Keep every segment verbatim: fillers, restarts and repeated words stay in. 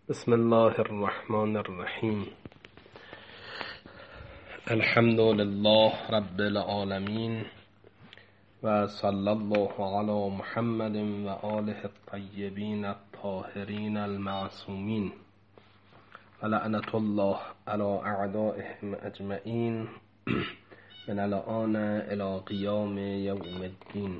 بسم الله الرحمن الرحیم. الحمد لله رب العالمین و صلی الله علی محمد و آله الطیبین الطاهرین المعصومین و لعنت الله علی اعدائهم اجمعین من الآن الی قیام یوم الدین.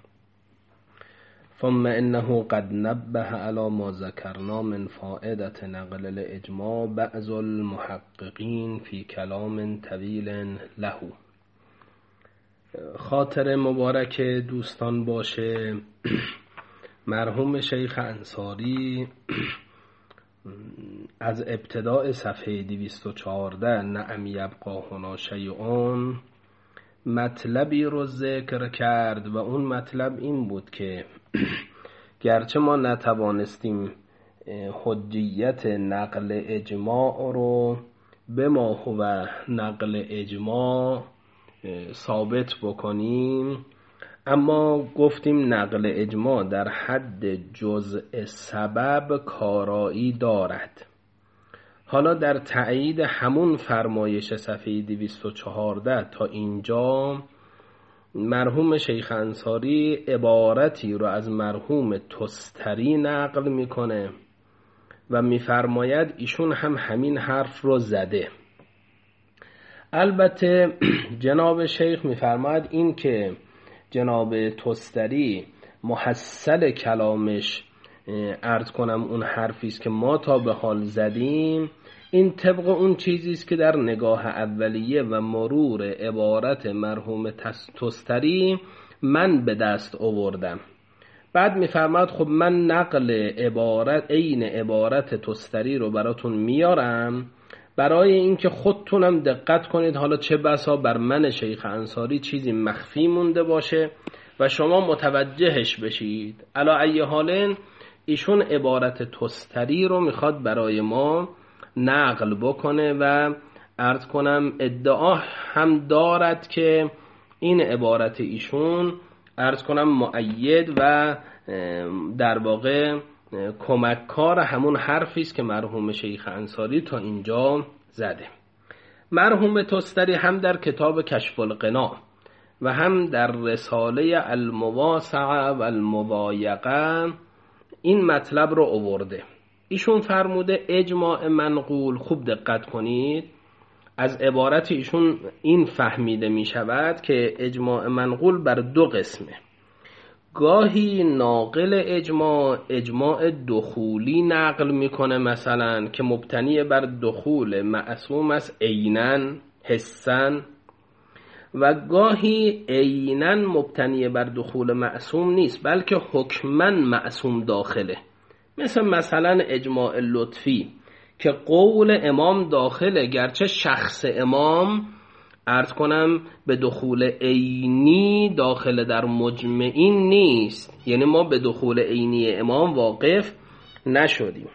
ثم انه قد نبه على ما ذكرنا من فائدة نقل الاجماع بعض المحققین فی کلام طویل له. خاطر مبارک دوستان باشه مرحوم شیخ انصاری از ابتداء صفحه دویست و چهارده نعم یبقی هنا شیء مطلبی رو ذکر کرد و اون مطلب این بود که گرچه ما نتوانستیم حجیت نقل اجماع رو به ما هو نقل اجماع ثابت بکنیم، اما گفتیم نقل اجماع در حد جزء سبب کارایی دارد. حالا در تأیید همون فرمایش صفحه دویست و چهارده تا اینجا مرحوم شیخ انصاری عبارتی رو از مرحوم تستری نقل میکنه و میفرماید ایشون هم همین حرف رو زده. البته جناب شیخ میفرماید این که جناب تستری محصل کلامش عرض کنم اون حرفی است که ما تا به حال زدیم، این طبق اون چیزی است که در نگاه اولیه و مرور عبارت مرحوم تستری من به دست آوردم. بعد میفرماد خب من نقل عبارت عین عبارت تستری رو براتون میارم برای اینکه خودتونم دقت کنید، حالا چه بسا بر من شیخ انصاری چیزی مخفی مونده باشه و شما متوجهش بشید. علا ای حالن ایشون عبارت تستری رو میخواد برای ما نقل بکنه و عرض کنم ادعا هم دارد که این عبارت ایشون عرض کنم مؤید و در واقع کمککار همون حرفی است که مرحوم شیخ انصاری تا اینجا زده. مرحوم تستری هم در کتاب کشف القنا و هم در رساله المواسعه و المضایقه این مطلب رو آورده. ایشون فرموده اجماع منقول، خوب دقت کنید، از عبارت ایشون این فهمیده می شود که اجماع منقول بر دو قسمه. گاهی ناقل اجماع اجماع دخولی نقل میکنه، مثلا که مبتنی بر دخول معصوم است عیناً حساً، و گاهی عیناً مبتنی بر دخول معصوم نیست بلکه حکماً معصوم داخله، مثل مثلا اجماع لطفی که قول امام داخله گرچه شخص امام عرض کنم به دخول عینی داخل در مجمعین نیست، یعنی ما به دخول عینی امام واقف نشدیم.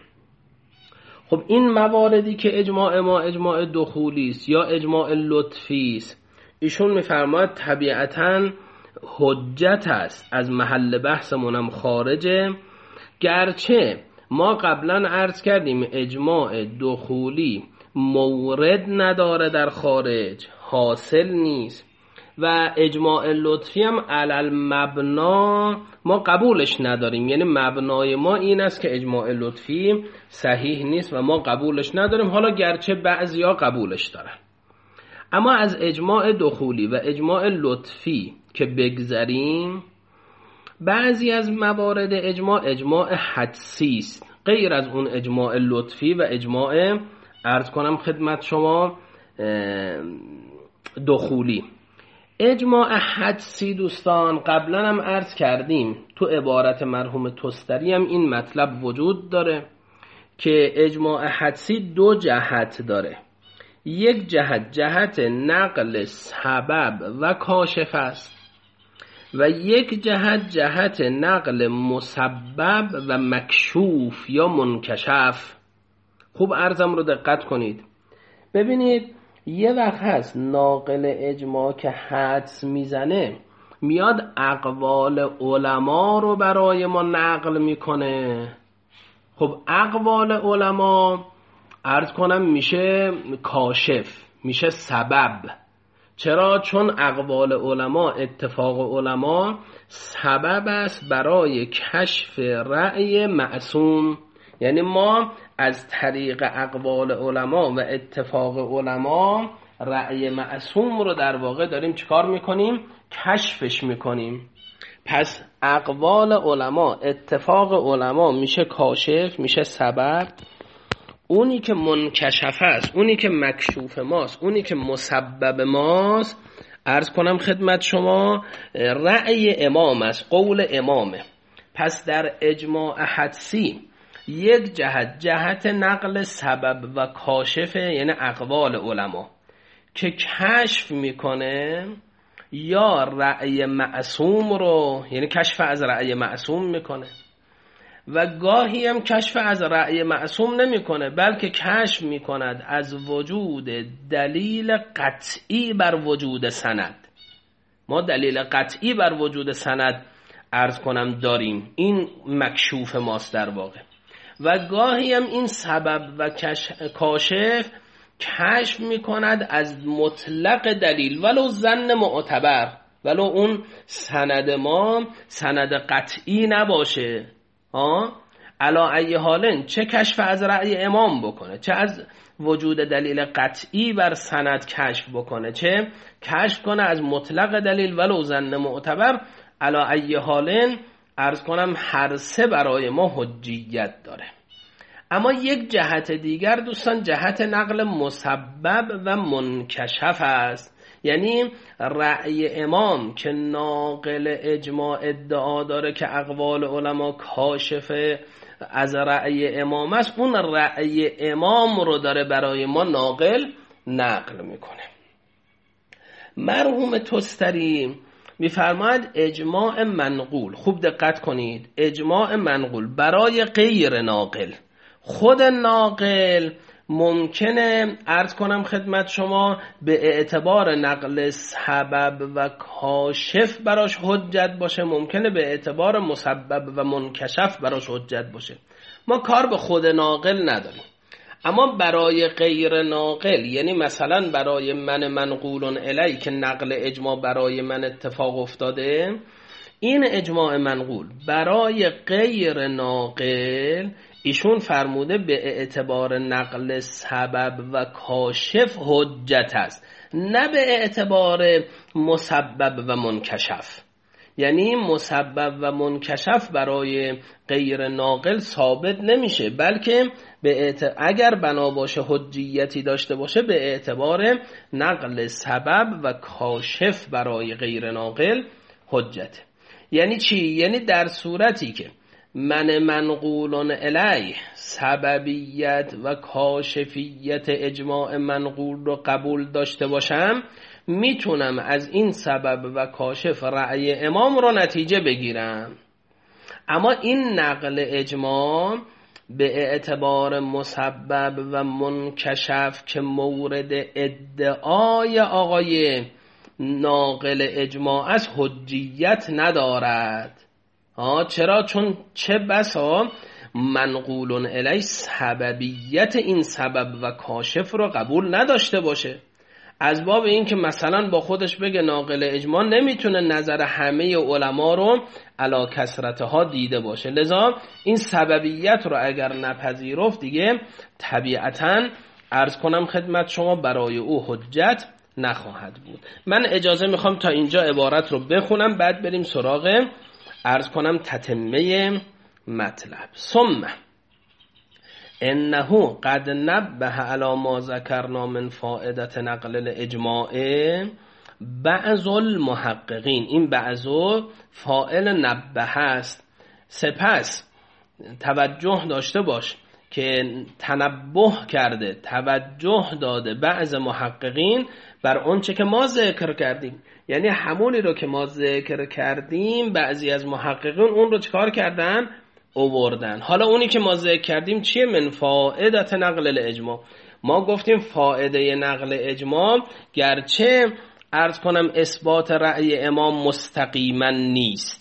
خب این مواردی که اجماع ما اجماع دخولی است یا اجماع لطفی است، ایشون میفرماید طبیعتاً حجت است، از محل بحثمونم خارجه، گرچه ما قبلا عرض کردیم اجماع دخولی مورد نداره در خارج، حاصل نیست، و اجماع لطفی هم علل مبنا ما قبولش نداریم، یعنی مبنای ما این است که اجماع لطفی صحیح نیست و ما قبولش نداریم، حالا گرچه بعضیا قبولش دارن. اما از اجماع دخولی و اجماع لطفی که بگذریم، بعضی از موارد اجماع اجماع حدسی است، غیر از اون اجماع لطفی و اجماع عرض کنم خدمت شما دخولی. اجماع حدسی دوستان قبلا هم عرض کردیم تو عبارت مرحوم تستری هم این مطلب وجود داره که اجماع حدسی دو جهت داره. یک جهت جهت نقل سبب و کاشف است و یک جهت جهت نقل مسبب و مکشوف یا منکشف. خوب عرضم رو دقت کنید. ببینید یه وقت هست ناقل اجماع که حدس میزنه میاد اقوال علما رو برای ما نقل میکنه، خب اقوال علما عرض کنم میشه کاشف، میشه سبب. چرا؟ چون اقوال علما، اتفاق علما سبب است برای کشف رأی معصوم. یعنی ما از طریق اقوال علما و اتفاق علما رأی معصوم رو در واقع داریم چیکار میکنیم؟ کشفش میکنیم. پس اقوال علما، اتفاق علما میشه کاشف، میشه سبب. اونی که منکشف است، اونی که مکشوف ماست، اونی که مسبب ماست، عرض کنم خدمت شما رأی امام است، قول امامه. پس در اجماع حدسی یک جهت، جهت نقل سبب و کاشفه، یعنی اقوال علما که کشف میکنه یا رأی معصوم رو، یعنی کشف از رأی معصوم میکنه، و گاهی هم کشف از رأی معصوم نمیکنه، بلکه کشف میکند از وجود دلیل قطعی بر وجود سند. ما دلیل قطعی بر وجود سند عرض کنم داریم، این مکشوف ماست در واقع. و گاهی هم این سبب و کاشف کشف میکند از مطلق دلیل، ولو ظن معتبر، ولو اون سند ما سند قطعی نباشه. ها علا ای حالن، چه کشف از رأی امام بکنه، چه از وجود دلیل قطعی بر سند کشف بکنه، چه کشف کنه از مطلق دلیل ولو ظن معتبر، علا ای حالن عرض کنم هر سه برای ما حجیت داره. اما یک جهت دیگر دوستان، جهت نقل مسبب و منکشف است. یعنی رأی امام که ناقل اجماع ادعا داره که اقوال علما کاشف از رأی امام است، اون رأی امام رو داره برای ما ناقل نقل میکنه. مرحوم تستری میفرماید اجماع منقول، خوب دقت کنید، اجماع منقول برای غیر ناقل، خود ناقل ممکنه عرض کنم خدمت شما به اعتبار نقل سبب و کاشف براش حجت باشه، ممکنه به اعتبار مسبب و منکشف براش حجت باشه. ما کار به خود ناقل نداریم. اما برای غیر ناقل، یعنی مثلا برای من منقول الی که نقل اجماع برای من اتفاق افتاده، این اجماع منقول برای غیر ناقل ایشون فرموده به اعتبار نقل سبب و کاشف حجت است، نه به اعتبار مسبب و منکشف. یعنی مسبب و منکشف برای غیر ناقل ثابت نمیشه، بلکه به اعتبار اگر بنا باشه حجیتی داشته باشه به اعتبار نقل سبب و کاشف برای غیر ناقل حجت. یعنی چی؟ یعنی در صورتی که من منقول الیه سببیت و کاشفیت اجماع منقول رو قبول داشته باشم، میتونم از این سبب و کاشف رأی امام رو نتیجه بگیرم. اما این نقل اجماع به اعتبار مسبب و منکشف که مورد ادعای آقای ناقل اجماع از حجیت ندارد. آه چرا؟ چون چه بسا منقول الی سببیت این سبب و کاشف رو قبول نداشته باشه، از باب این که مثلا با خودش بگه ناقل اجماع نمیتونه نظر همه علما رو علا کثرتها دیده باشه، لذا این سببیت رو اگر نپذیرفت دیگه طبیعتاً عرض کنم خدمت شما برای او حجت نخواهد بود. من اجازه میخوام تا اینجا عبارت رو بخونم، بعد بریم سراغ عرض کنم تتمه مطلب. ثم انه قد نبه علی ما ذکرنا من فائدت نقل الاجماع بعض المحققین. این بعضو فاعل نبه هست. سپس توجه داشته باش که تنبه کرده، توجه داده بعض محققین بر اونچه که ما ذکر کردیم. یعنی همونی رو که ما ذکر کردیم بعضی از محققین اون رو چکار کردن؟ اووردن. حالا اونی که ما ذکر کردیم چیه؟ من فائدت نقل الاجماع. ما گفتیم فائده نقل اجماع گرچه عرض کنم اثبات رأی امام مستقیما نیست،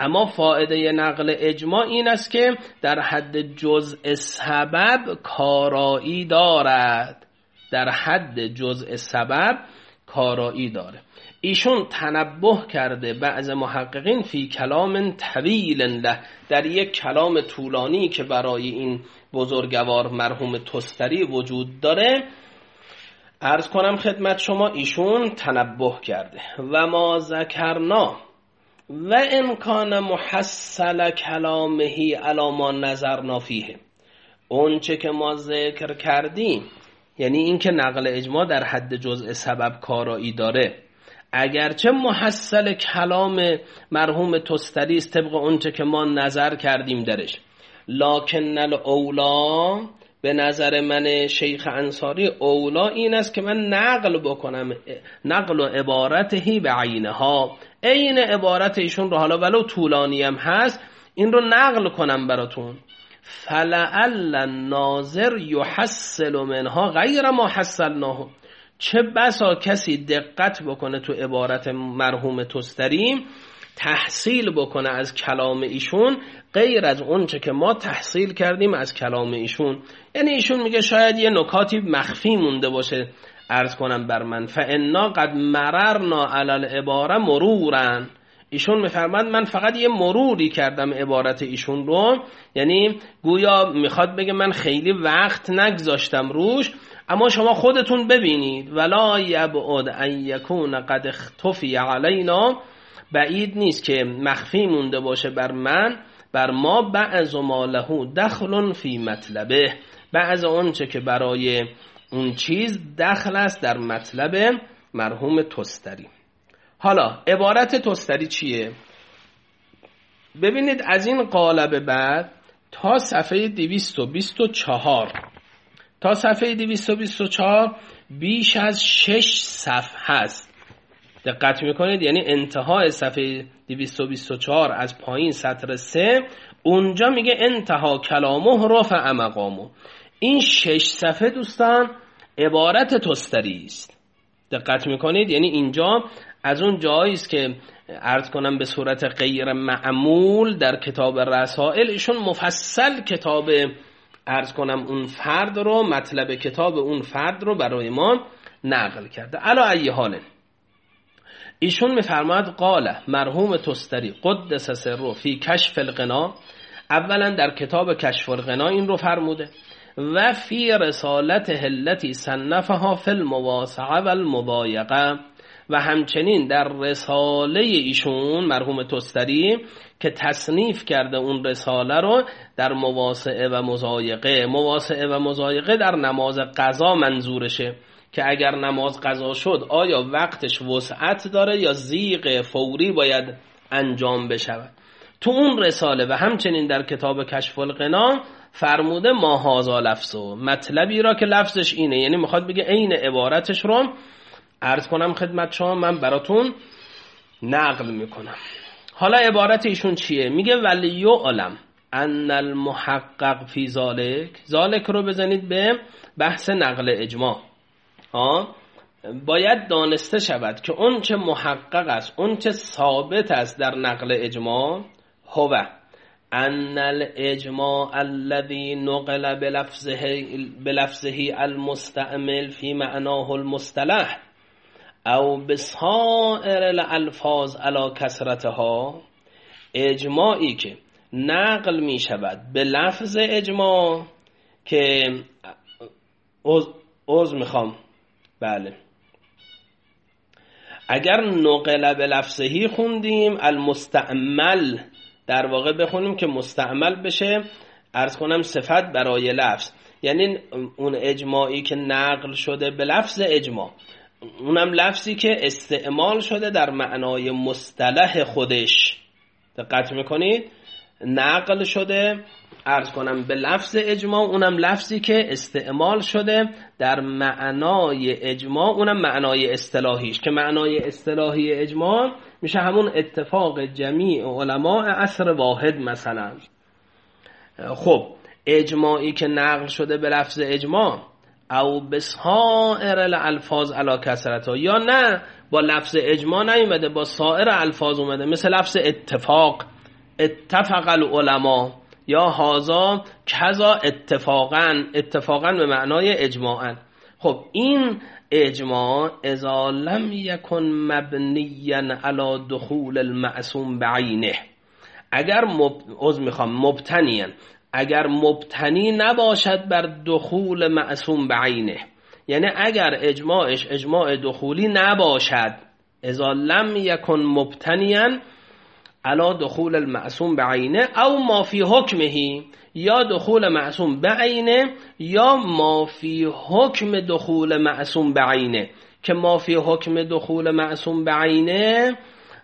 اما فایده نقل اجماع این است که در حد جزء سبب کارایی دارد، در حد جزء سبب کارایی داره. ایشون تنبه کرده بعض محققین فی کلام طویل له، در یک کلام طولانی که برای این بزرگوار مرحوم تستری وجود داره، عرض کنم خدمت شما ایشون تنبه کرده. و ما ذکرنا و امکان محصل کلامه علی ما نظرنا فیه، اون چه که ما ذکر کردیم، یعنی این که نقل اجماع در حد جزء سبب کارایی داره، اگرچه محصل کلام مرحوم تستری است طبق اون چه که ما نظر کردیم درش، لکن الاولا، به نظر من شیخ انصاری اولا این است که من نقل بکنم، نقل و عبارتهی به عینها، عین عبارت ایشون رو حالا ولو طولانی هم هست این رو نقل کنم براتون. فلعل الناظر یحصل منها غیر ما حصلناه، چه بسا کسی دقت بکنه تو عبارت مرحوم تستری تحصیل بکنه از کلام ایشون غیر از اون چه که ما تحصیل کردیم از کلام ایشون. یعنی ایشون میگه شاید یه نکاتی مخفی مونده باشه، عرض کنم بر من فانا قد مررنا علی العباره مرورا، ایشون میفرماد من فقط یه مروری کردم عبارت ایشون رو، یعنی گویا میخواد بگه من خیلی وقت نگذاشتم روش، اما شما خودتون ببینید. ولا یبعد ان یکون قد اختفی علینا، بعید نیست که مخفی مونده باشه بر من بر ما بعض ما له دخل فی مطلبه، بعض اون چه که برای اون چیز دخل است در مطلب مرحوم تستری. حالا عبارت تستری چیه؟ ببینید از این قالب بعد تا صفحه دویست و بیست و چهار تا صفحه دویست و بیست و چهار بیش از شش صفحه هست. دقت میکنید؟ یعنی انتهای صفحه دویست و بیست و چهار از پایین سطر سه، اونجا میگه انتها کلامه رفع مقامه. این شش صفحه دوستان عبارت تستری است. دقت میکنید؟ یعنی اینجا از اون جایی است که عرض کنم به صورت غیر معمول در کتاب رسائل ایشون مفصل کتاب عرض کنم اون فرد رو، مطلب کتاب اون فرد رو برای ما نقل کرده. علا ای حال ایشون میفرماد قال مرحوم تستری قدس سره فی کشف الغنا، اولا در کتاب کشف الغنا این رو فرموده، و فی رسالته التي صنفها فی المواصعه و المضایقه، و همچنین در رساله ایشون مرحوم تستری که تصنیف کرده اون رساله رو در مواصعه و مضایقه. مواصعه و مضایقه در نماز قضا منظورشه که اگر نماز قضا شد آیا وقتش وسعت داره یا زیغ فوری باید انجام بشود. تو اون رساله و همچنین در کتاب کشف الغنا فرموده ما هازا لفظو، مطلبی را که لفظش اینه، یعنی میخواد بگه عین عبارتش رو عرض کنم خدمت شما من براتون نقل میکنم. حالا عبارت ایشون چیه؟ میگه ولی علم ان المحقق فی ذالک، ذالک رو بزنید به بحث نقل اجماع. ها باید دانسته شود که اون چه محقق است، اون چه ثابت است در نقل اجماع، هو ان الاجماع الذي نقل بلفظه بلفظه المستعمل في معناه المصطلح او بسائر الالفاظ علی کثرتها، اجماعی که نقل می شود به لفظ اجماع که عذر میخوام بله اگر نقل به لفظهی خوندیم المستعمل در واقع بخونیم که مستعمل بشه، عرض کنم صفت برای لفظ، یعنی اون اجماعی که نقل شده به لفظ اجماع، اونم لفظی که استعمال شده در معنای مصطلح خودش. دقت میکنید؟ نقل شده عرض کنم به لفظ اجماع، اونم لفظی که استعمال شده در معنای اجماع، اونم معنای اصطلاحیش که معنای اصطلاحی اجماع میشه همون اتفاق جمیع علماء عصر واحد مثلا. خب اجماعی که نقل شده به لفظ اجماع او بسائر الالفاظ علی کثرتها، یا نه با لفظ اجماع نیومده با سایر الفاظ اومده، مثل لفظ اتفاق اتفق العلماء یا هازا کذا اتفاقا، اتفاقا به معنای اجماعا. خب این اجماع اذا لم یکن مبنیا علی دخول المعصوم بعینه، اگر مب... عذر میخوام مبتنیاً، اگر مبتنی نباشد بر دخول معصوم بعینه، یعنی اگر اجماعش اجماع دخولی نباشد، اذا لم یکن مبتنیاً علی دخول المعصوم بعینه او ما فی حکمه، یا دخول معصوم بعینه یا ما فی حکم دخول معصوم بعینه، که ما فی حکم دخول معصوم بعینه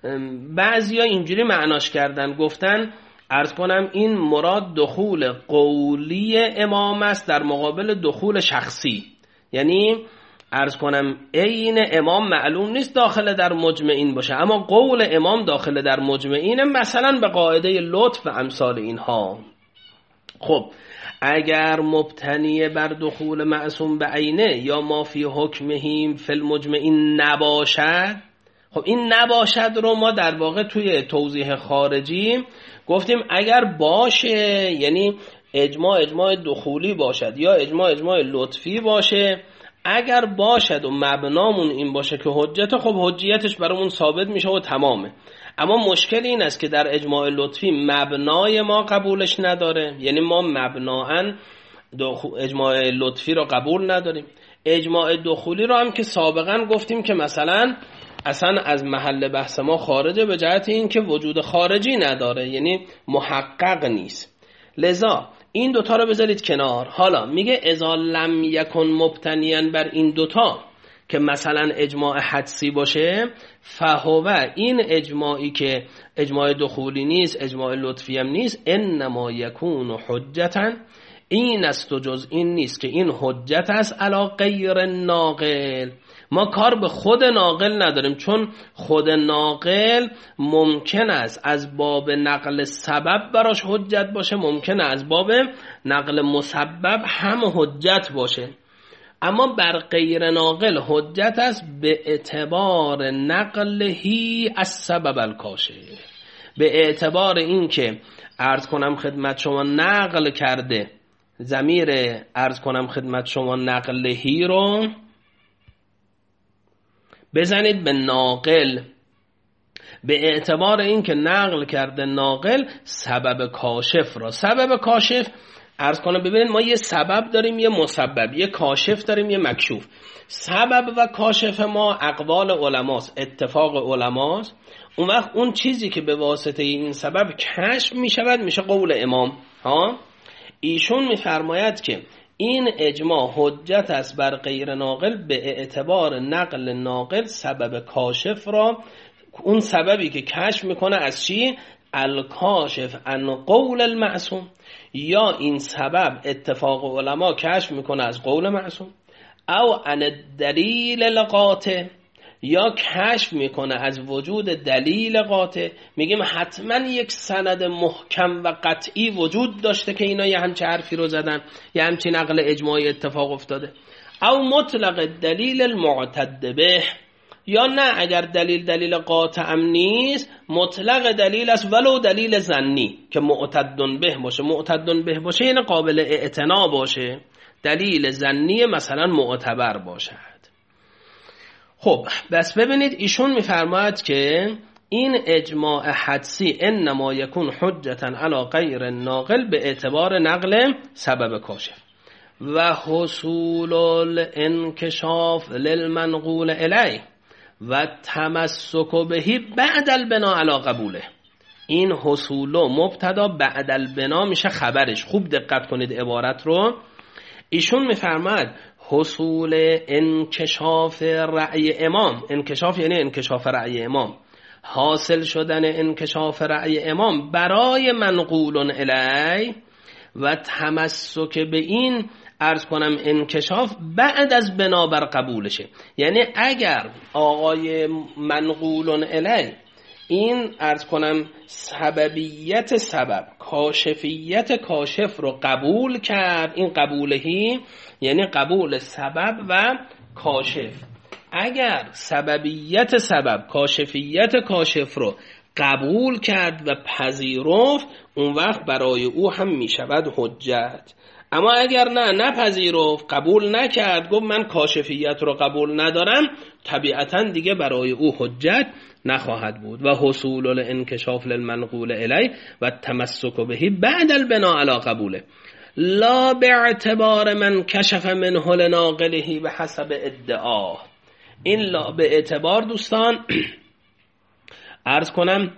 بعضیا اینجوری معناش کردن، گفتن عرض کنم این مراد دخول قولی امام است در مقابل دخول شخصی، یعنی عرض کنم عین امام معلوم نیست داخل در مجمعین باشه، اما قول امام داخل در مجمعین، مثلا به قاعده لطف و امثال اینها. خب اگر مبتنی بر دخول معصوم بعینه یا ما فی حکمهم فی المجمعین نباشد، خب این نباشد رو ما در واقع توی توضیح خارجی گفتیم اگر باشه یعنی اجماع اجماع دخولی باشد یا اجماع اجماع لطفی باشه، اگر باشد و مبنامون این باشه که حجت، خب حجیتش برامون ثابت میشه و تمامه. اما مشکل این است که در اجماع لطفی مبنای ما قبولش نداره، یعنی ما مبنااً اجماع لطفی رو قبول نداریم. اجماع دخولی رو هم که سابقاً گفتیم که مثلا اصلا از محل بحث ما خارجه، به جهت این که وجود خارجی نداره، یعنی محقق نیست. لذا این دوتا رو بذارید کنار. حالا میگه اذا لم یکن مبتنیاً بر این دوتا که مثلا اجماع حدسی باشه، فهو این اجماعی که اجماع دخولی نیست اجماع لطفی هم نیست، انما یکون حجتا، این است و جز این نیست که این حجت است علی غیر ناقل. ما کار به خود ناقل نداریم، چون خود ناقل ممکن است از باب نقل سبب براش حجت باشه، ممکن است از باب نقل مسبب هم حجت باشه، اما بر غیر ناقل حجت است به اعتبار نقلهی از سبب الکاشف، به اعتبار این که عرض کنم خدمت شما نقل کرده، ضمیر عرض کنم خدمت شما نقلهی رو بزنید به ناقل، به اعتبار این که نقل کرده ناقل سبب کاشف را. سبب کاشف عرض کنم ببینید ما یه سبب داریم یه مسبب، یه کاشف داریم یه مکشوف. سبب و کاشف ما اقوال علماست، اتفاق علماست. اون وقت اون چیزی که به واسطه این سبب کشف می شود میشه قول امام. ها ایشون میفرماید که این اجماع حجت است بر غیر ناقل به اعتبار نقل ناقل سبب کاشف را، اون سببی که کشف میکنه از چی؟ الکاشف عن قول المعصوم، یا این سبب اتفاق علما کشف میکنه از قول معصوم، او عن دلیل القاطع، یا کشف میکنه از وجود دلیل قاطع. میگیم حتما یک سند محکم و قطعی وجود داشته که اینا یه همچه حرفی رو زدن، یه همچه نقل اجماعی اتفاق افتاده. او مطلق دلیل المعتد به، یا نه اگر دلیل دلیل قاطع نیست، مطلق دلیل است ولو دلیل ظنی که معتد به باشه. معتد به باشه یعنی قابل اعتنا باشه، دلیل ظنی مثلا معتبر باشد. خب بس ببینید ایشون میفرماید که این اجماع حدسی انما یکون حجتا علی غیر ناقل به اعتبار نقل سبب کاشف و حصول الانکشاف للمنقول الیه و تمسک بهی بعد البنا علی قبوله. این حصول مبتدا بعد البنا میشه خبرش. خوب دقت کنید عبارت رو. ایشون میفرماید حصول انکشاف رأی امام، انکشاف یعنی انکشاف رأی امام، حاصل شدن انکشاف رأی امام برای منقول الی و تمسک به این عرض کنم انکشاف بعد از بنا بر قبولشه. یعنی اگر آقای منقول الی این عرض کنم سببیت سبب، کاشفیت کاشف رو قبول کرد، این قبولهی یعنی قبول سبب و کاشف، اگر سببیت سبب، کاشفیت کاشف رو قبول کرد و پذیرفت، اون وقت برای او هم می شود حجت. اما اگر نه نپذیرفت، قبول نکرد، گفت من کاشفیت رو قبول ندارم، طبیعتا دیگه برای او حجت نخواهد بود. و حصول الانکشاف للمنقول الی و التمسک به بعد البناء علی قبوله لا باعتبار من کشف منه لناقله به حسب ادعا. این لا به اعتبار دوستان عرض کنم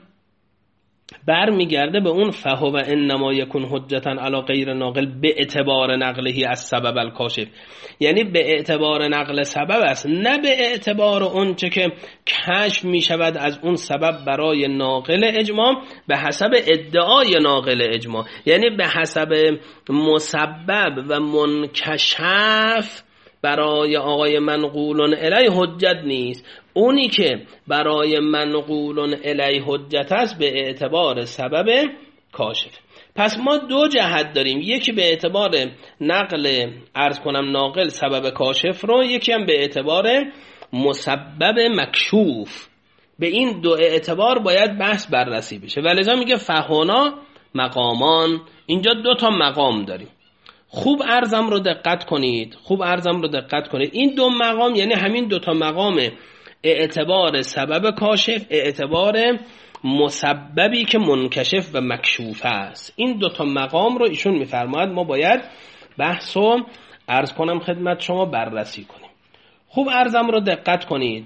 بر میگرده به اون فهو انما یکون حجتا علی غیر ناقل به اعتبار نقله از سبب الکاشف، یعنی به اعتبار نقل سبب است، نه به اعتبار اون چه که کشف می شود از اون سبب برای ناقل اجماع به حسب ادعای ناقل اجماع، یعنی به حسب مسبب و منکشف برای آقای منقول الی حجت نیست. اونی که برای منقول الی حجت است به اعتبار سبب کاشف. پس ما دو جهت داریم، یکی به اعتبار نقل عرض کنم ناقل سبب کاشف رو، یکی هم به اعتبار مسبب مکشوف. به این دو اعتبار باید بحث بررسی بشه. ولذا میگه فهونا مقامان، اینجا دو تا مقام داریم. خوب عرضم رو دقت کنید، خوب عرضم رو دقت کنید. این دو مقام یعنی همین دو تا مقام اعتبار سبب کاشف، اعتبار مسببی که منکشف و مکشوف است. این دو تا مقام رو ایشون میفرماید ما باید بحث و عرض کنم خدمت شما بررسی کنیم. خوب عرضم رو دقت کنید.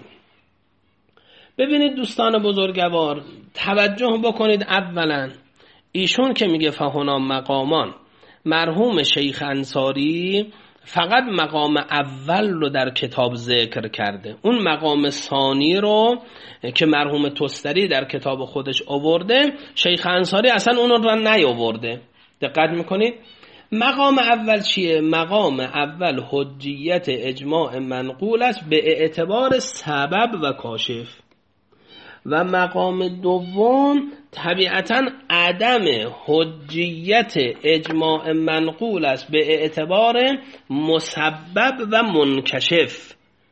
ببینید دوستان بزرگوار، توجه بکنید. اولا ایشون که میگه فهنا مقامان، مرحوم شیخ انصاری فقط مقام اول رو در کتاب ذکر کرده. اون مقام ثانی رو که مرحوم تستری در کتاب خودش آورده، شیخ انصاری اصلا اون رو نیاورده. دقت میکنید؟ مقام اول چیه؟ مقام اول حجیت اجماع منقول است به اعتبار سبب و کاشف. و مقام دوم طبیعتاً عدم حجیت اجماع منقول است به اعتبار مسبب و منکشف.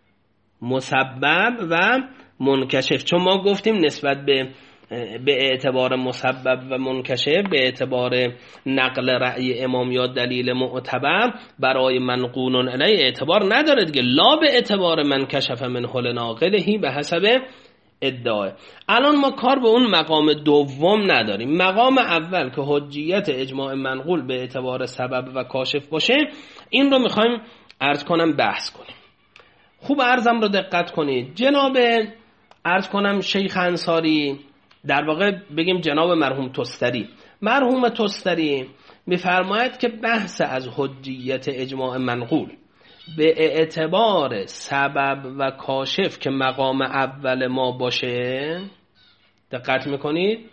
مسبب و منکشف، چون ما گفتیم نسبت به به اعتبار مسبب و منکشف به اعتبار نقل رأی امام یا دلیل معتبر برای منقول الیه اعتبار نداره دیگه. لا به اعتبار من کشف منه لناقله به حسب ادعای. الان ما کار به اون مقام دوم نداریم. مقام اول که حجیت اجماع منقول به اعتبار سبب و کاشف باشه، این رو میخوایم عرض کنم بحث کنیم. خوب عرضم رو دقت کنید. جناب عرض کنم شیخ انصاری، در واقع بگیم جناب مرحوم تستری، مرحوم تستری میفرماید که بحث از حجیت اجماع منقول به اعتبار سبب و کاشف که مقام اول ما باشه، دقت میکنید،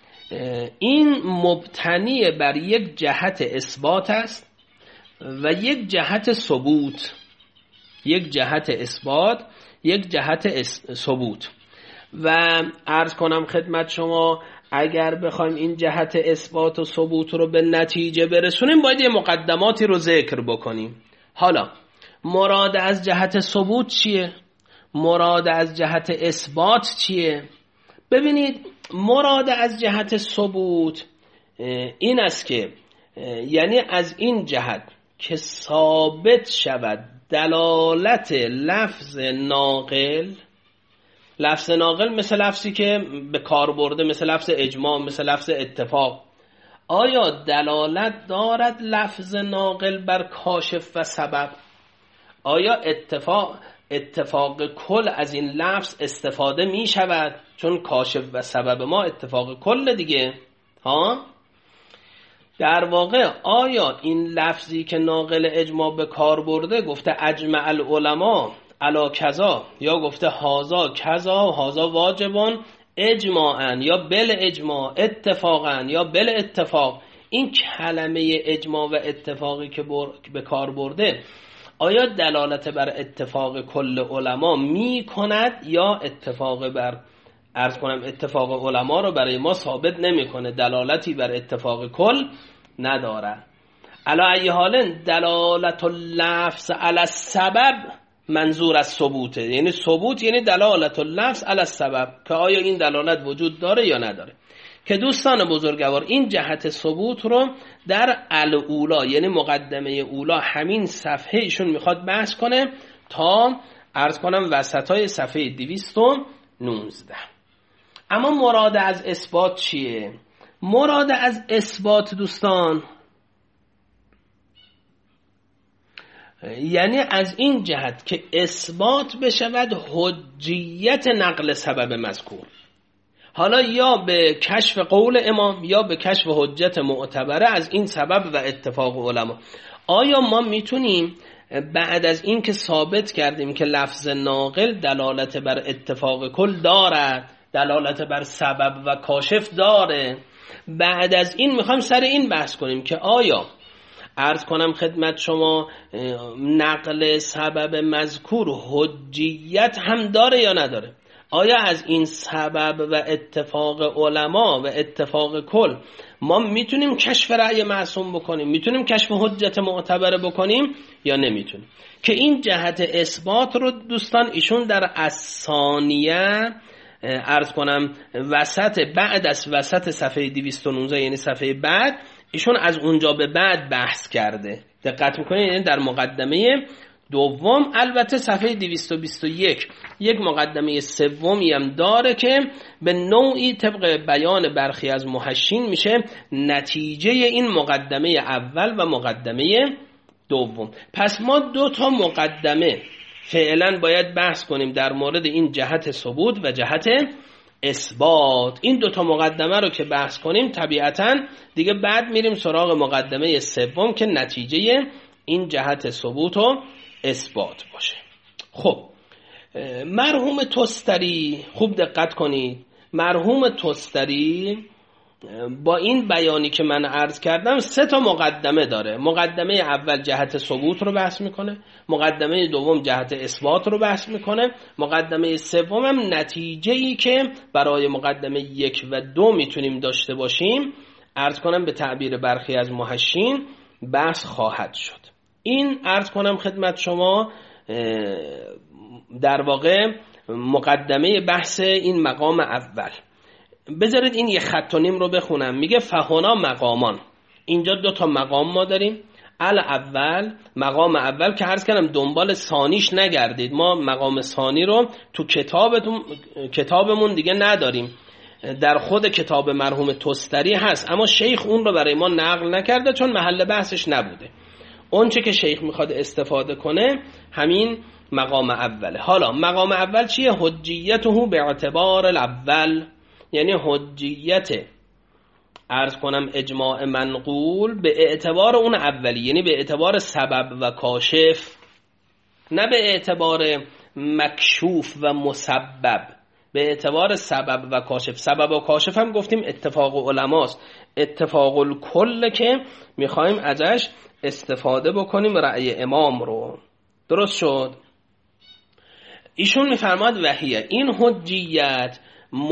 این مبتنی بر یک جهت اثبات است و یک جهت ثبوت. یک جهت اثبات، یک جهت ثبوت. و عرض کنم خدمت شما اگر بخوایم این جهت اثبات و ثبوت رو به نتیجه برسونیم باید یه مقدماتی رو ذکر بکنیم. حالا مراد از جهت ثبوت چیه؟ مراد از جهت اثبات چیه؟ ببینید مراد از جهت ثبوت این است که یعنی از این جهت که ثابت شود دلالت لفظ ناقل. لفظ ناقل مثل لفظی که به کار برده، مثل لفظ اجماع، مثل لفظ اتفاق. آیا دلالت دارد لفظ ناقل بر کاشف و سبب؟ آیا اتفاق اتفاق کل از این لفظ استفاده می شود؟ چون کاشف و سبب ما اتفاق کل دیگه. ها؟ در واقع آیا این لفظی که ناقل اجماع به کار برده گفته اجمع العلماء علا کذا، یا گفته هازا کذا و هازا واجبان اجماعاً یا بل اجماع اتفاقاً یا بل اتفاق، این کلمه اجماع و اتفاقی که به کار برده آیا دلالت بر اتفاق کل علما می کند یا اتفاق بر عرض کنم اتفاق علما رو برای ما ثابت نمی کنه، دلالتی بر اتفاق کل نداره. علا ای حال دلالت اللفظ علی السبب منظور از ثبوته، یعنی ثبوت یعنی دلالت اللفظ علی السبب، که آیا این دلالت وجود داره یا نداره. که دوستان بزرگوار این جهت ثبوت رو در الاولا یعنی مقدمه اولا همین صفحه ایشون میخواد بحث کنه تا عرض کنم وسطای صفحه دویست و نوزده. اما مراد از اثبات چیه؟ مراد از اثبات دوستان یعنی از این جهت که اثبات بشود حجیت نقل سبب مذکور، حالا یا به کشف قول امام یا به کشف حجت معتبره از این سبب و اتفاق علما. آیا ما میتونیم بعد از این که ثابت کردیم که لفظ ناقل دلالت بر اتفاق کل دارد، دلالت بر سبب و کاشف داره، بعد از این میخوایم سر این بحث کنیم که آیا عرض کنم خدمت شما نقل سبب مذکور حجیت هم داره یا نداره؟ آیا از این سبب و اتفاق علما و اتفاق کل ما میتونیم کشف رأی معصوم بکنیم، میتونیم کشف حجت معتبره بکنیم یا نمیتونیم؟ که این جهت اثبات رو دوستان ایشون در الثانیه عرض کنم وسط بعد از وسط صفحه دویست و نوزده یعنی صفحه بعد ایشون از اونجا به بعد بحث کرده. دقت میکنید یعنی در مقدمه دوم. البته صفحه دویست و بیست و یک یک مقدمه سومی هم داره که به نوعی طبق بیان برخی از محشین میشه نتیجه این مقدمه اول و مقدمه دوم. پس ما دو تا مقدمه فعلا باید بحث کنیم در مورد این جهت ثبوت و جهت اثبات. این دو تا مقدمه رو که بحث کنیم طبیعتاً دیگه بعد میریم سراغ مقدمه سوم که نتیجه این جهت ثبوت و اثبات باشه. خب مرحوم توستری خوب دقت کنید، مرحوم توستری با این بیانی که من عرض کردم سه تا مقدمه داره. مقدمه اول جهت ثبوت رو بحث میکنه، مقدمه دوم جهت اثبات رو بحث میکنه، مقدمه سوم هم نتیجه‌ای که برای مقدمه یک و دو میتونیم داشته باشیم عرض کنم به تعبیر برخی از محشین بحث خواهد شد. این عرض کنم خدمت شما در واقع مقدمه بحث این مقام اول. بذارید این یه خط و نیم رو بخونم. میگه فهنا مقامان، اینجا دو تا مقام ما داریم. اول مقام اول که عرض کردم دنبال ثانیش نگردید، ما مقام ثانی رو تو کتابتون کتابمون دیگه نداریم، در خود کتاب مرحوم توستری هست اما شیخ اون رو برای ما نقل نکرده چون محل بحثش نبوده. اون چه که شیخ میخواد استفاده کنه همین مقام اوله. حالا مقام اول چیه؟ حجیته به اعتبار الاول، یعنی حجیت عرض کنم اجماع منقول به اعتبار اون اولی، یعنی به اعتبار سبب و کاشف، نه به اعتبار مکشوف و مسبب، به اعتبار سبب و کاشف. سبب و کاشف هم گفتیم اتفاق علماست، اتفاق الکل که میخوایم ازش استفاده بکنیم رأی امام رو. درست شد؟ ایشون میفرماد وحیه این حجیت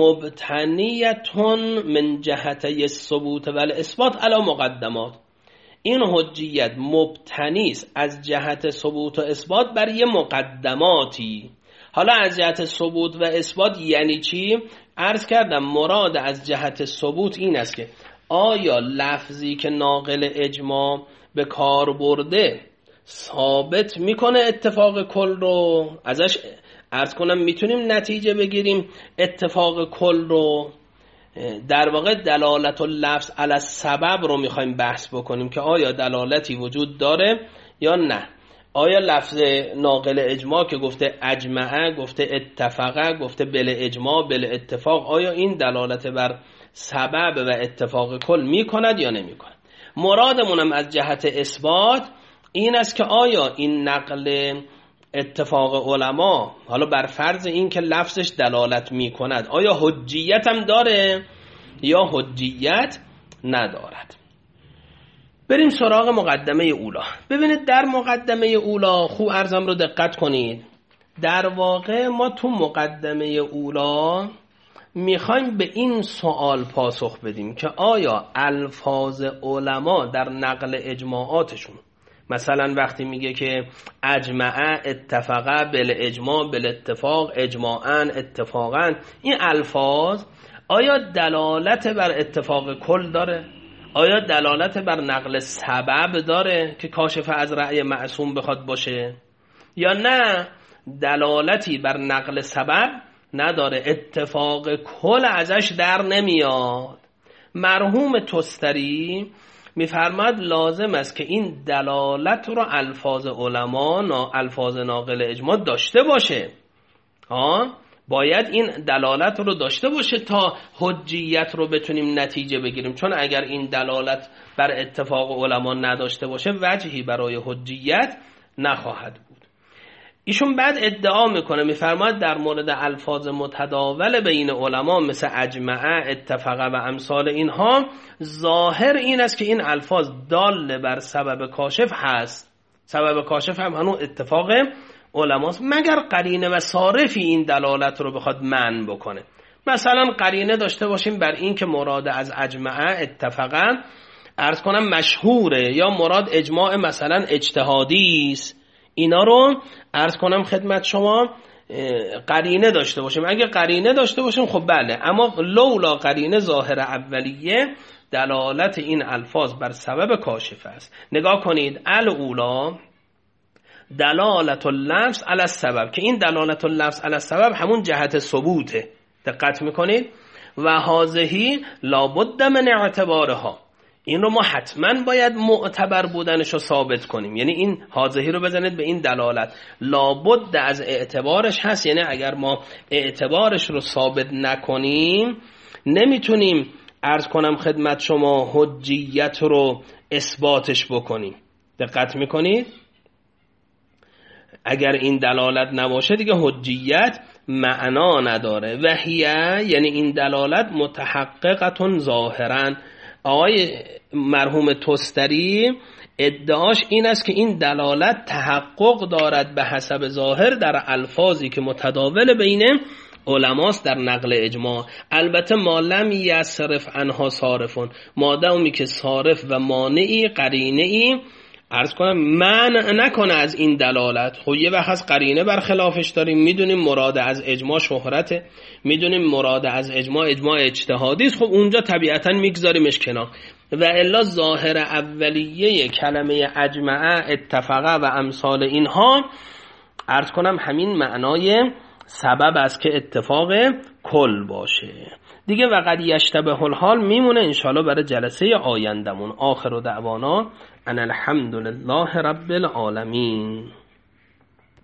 مبتنیتون من جهته ثبوت و اثبات علی مقدمات. این حجیت مبتنیست از جهت ثبوت و اثبات بر یه مقدماتی. حالا از جهت ثبوت و اثبات یعنی چی؟ عرض کردم مراد از جهت ثبوت این است که آیا لفظی که ناقل اجماع به کار برده ثابت میکنه اتفاق کل رو، ازش عرض کنم میتونیم نتیجه بگیریم اتفاق کل رو. در واقع دلالت اللفظ علی السبب رو میخوایم بحث بکنیم که آیا دلالتی وجود داره یا نه. آیا لفظ ناقل اجماع که گفته اجمعه، گفته اتفقه، گفته بل اجماع بل اتفاق، آیا این دلالت بر سبب و اتفاق کل میکند یا نمیکند؟ مرادمونم از جهت اثبات این است که آیا این نقل اتفاق علما حالا بر فرض این که لفظش دلالت میکند آیا حجیت هم داره یا حجیت ندارد. بریم سراغ مقدمه اولا. ببینید در مقدمه اولا خوب عرضم رو دقت کنید. در واقع ما تو مقدمه اولا میخوایم به این سوال پاسخ بدیم که آیا الفاظ علما در نقل اجماعاتشون مثلا وقتی میگه که اجمع، اتفقه، بالاجماع، بالاتفاق، اجماعا، اتفاقا، این الفاظ آیا دلالت بر اتفاق کل داره؟ آیا دلالت بر نقل سبب داره که کاشف از رأی معصوم بخواد باشه؟ یا نه دلالتی بر نقل سبب نداره، اتفاق کل ازش در نمیاد؟ مرحوم تستری میفرماد لازم است که این دلالت رو الفاظ علما، نا الفاظ ناقل اجماع داشته باشه. ها باید این دلالت رو داشته باشه تا حجیت رو بتونیم نتیجه بگیریم، چون اگر این دلالت بر اتفاق علما نداشته باشه وجهی برای حجیت نخواهد بود. ایشون بعد ادعا میکنه، میفرماید در مورد الفاظ متداول بین علما مثل اجمع، اتفقه و امثال اینها، ظاهر این است که این الفاظ دال بر سبب کاشف هست. سبب کاشف هم همون اتفاق علماست، مگر قرینه و صارفی این دلالت رو بخواد منع بکنه. مثلا قرینه داشته باشیم بر این که مراد از اجمع، اتفقه عرض کنم مشهوره، یا مراد اجماع مثلا اجتهادی است، اینا رو عرض کنم خدمت شما قرینه داشته باشیم. اگه قرینه داشته باشیم خب بله، اما لولا قرینه ظاهر اولیه دلالت این الفاظ بر سبب کاشف است. نگاه کنید، الاولا دلالت اللفظ علی السبب، که این دلالت اللفظ علی السبب همون جهت ثبوته، دقت میکنید، و هذه لابد من اعتبارها، این رو ما حتما باید معتبر بودنش رو ثابت کنیم. یعنی این حاضحی رو بزنید به این دلالت لابد از اعتبارش هست، یعنی اگر ما اعتبارش رو ثابت نکنیم نمیتونیم عرض کنم خدمت شما حجیت رو اثباتش بکنیم. دقت میکنید؟ اگر این دلالت نباشه دیگه حجیت معنا نداره. و هیه یعنی این دلالت متحققتون ظاهرا. آقای مرحوم تستری ادعاش این است که این دلالت تحقق دارد به حسب ظاهر در الفاظی که متداول بین علماست در نقل اجماع. البته ما لم یصرف عنها صارفون، مادامی که صارف و مانعی قرینه‌ای عرض کنم منع نکنه از این دلالت. خب یه وقت از قرینه برخلافش داریم، میدونیم مراد از اجماع شهرته، میدونیم مراد از اجماع اجماع اجتهادی است، خب اونجا طبیعتا میگذاریمش کنار. و الا ظاهر اولیه کلمه اجمع، اتفقه و امثال اینها عرض کنم همین معنای سبب است که اتفاق کل باشه دیگه. و قد یشتبه الحال میمونه انشالله برای جلسه آیندمون. آخر دعوانا ان الحمد لله رب العالمین.